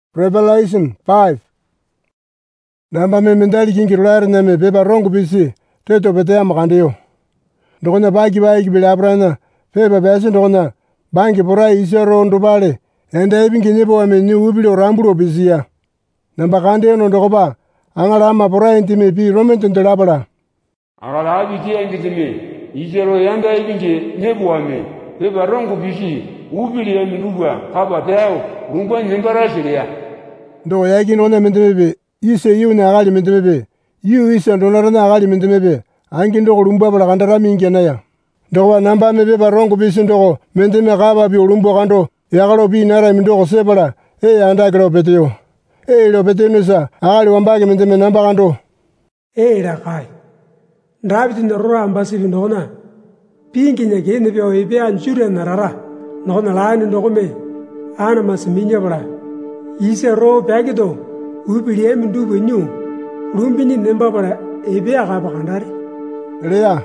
Revelation 5. Namba me mendali kingi rulare na me beba rongo bisi teto betea makandeyo. Ndokona baki bila abrana beba besi ndokona bangi porai isero ndubale enda ibingi nipo wame ni ubili oramburo bisia. Namba kandeyo ndokoba angala ama porai ntime pi romento ndelabala. Angala abiti engitime isero yanda ibingi nipo wame beba rongo bisi ubili ya minubwa kaba teo rungwa nyembara shiria. Ndo yaki nona mendemebe ise yu na agali mendemebe yu ise ndonara na agali mendemebe angi ndoko lumbwa bala kandara mingi na ya. Ndoko namba mebe barongo bisi ndoko mendeme kaba bi lumbwa kando yakalo bi nara mindoko sebala anda kilo peteo. Lo peteo nusa agali wambage mendeme namba kando. La kai. Ndabiti ndorora ambasi ndona. Pingi nyake ne bio ibe anjure narara. Ndona laani ndoko me ana masiminya bala. Ise ro bagido ubilie mindu benyu rumbini nemba bara ebe agaba kandari Lea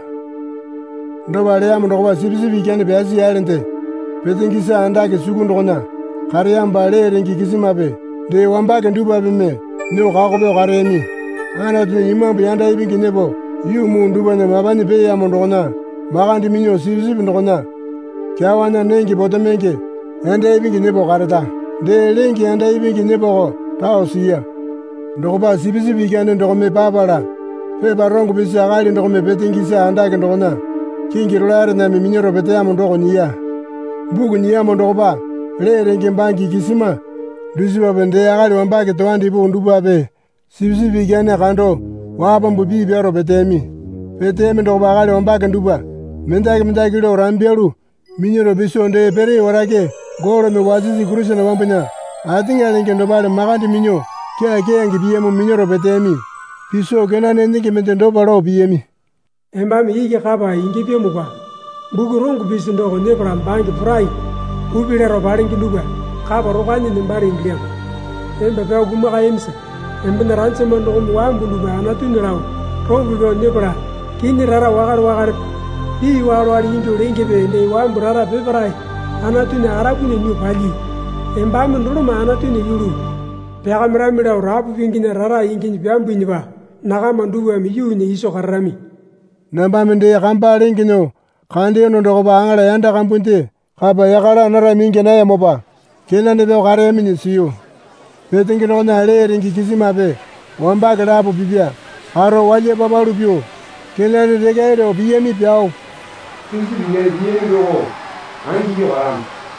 ndo balea ndo kwa sibisi bikene byazi yalente petengisa anda ke sugu ndona kariya mbale rengi kisimabe de wambake nduba bime ne kako be karemi ana tu imambu yanda ibingi nebo yu mundu bane mabani be ya ndona magandi minyo sibisi ndona kyawana nengi botomenge ende ibingi nebo karata de lengi anda ibingi nebo taosia ndokoba sibisi bikane ndokome babala fe barongo bisi agali ndokome betengisa andake ndokona kingi rulare na minyoro beteyamo ndoko niya bugu niyamo ndokoba lengi mbangi kisima dusiba bende agali wambake towandi bu ndubabe sibisi bikane kando waba mbubi byaro betemi ndokoba agali wambake nduba mendake lo rambialu minyoro bisonde pere warake goro me wazizi kurusha na wambanya atinga lenge ndobale magandi minyo kia ngi biyemo minyoro betemi piso kena nenge mende ndobalo biyemi emba mi yike kaba ingi biyemo ba bugurungu bisu ndoko nebra mbangi fry ubile robare ngi duba kaba rogani nimbari ngliam emba ba guma kayemsa emba naranse mando ko wambu duba anatu niraw rogu do nebra kini rara wagar di waro ari injo lenge be ndey wambu rara be fry anatu ne arabu ne nyu bali emba mndoro ma anatu ne yuru pega mira rabu vingine rara ingini byambu niba naga mandu wa mi yuni iso karami namba mende kamba lengino kande no ndo ba angala yanda kambunte kaba yakala nara mingi na ya moba kena ne be kare mi siyo petingi no na le ringi kisima be wamba gara bu bibia haro waje baba rubio kena ne de gairo biyemi biao kingi ne biye do angi yo am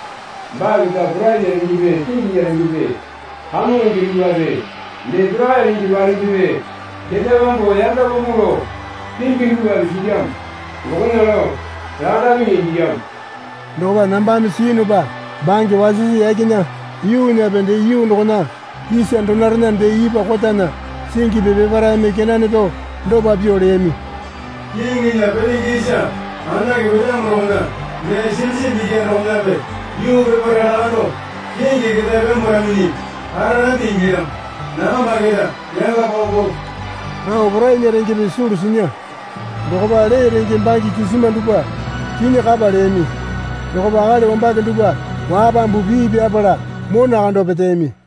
ba ga braile ni be kingi ni be Hanu ngiriwabe, lebra ngiriwabe, kete mambo yanda bomulo, pingi ngiriwabe siyam, ngokonalo, rada ngiriwabe. Ndoba namba misinu ba, bangi wazizi yakinya, yu nya bende yu ndokona, isi andonarna nde yipa kotana, singi bebe bara mekena neto, ndoba biore yemi. Yingi nya bende gisha, anda kibeta mronga, ne silsi bige ronga be, yu bebe rado, yingi kete be moramini. Arana tinggiram, nama bagera, yang apa Nah, berai ni rengi besur sinya. Dokoba le rengi bagi kisima duba, kini kaba le mi. Dokoba ale wambage duba, waba mbubi biabala, mona ando betemi.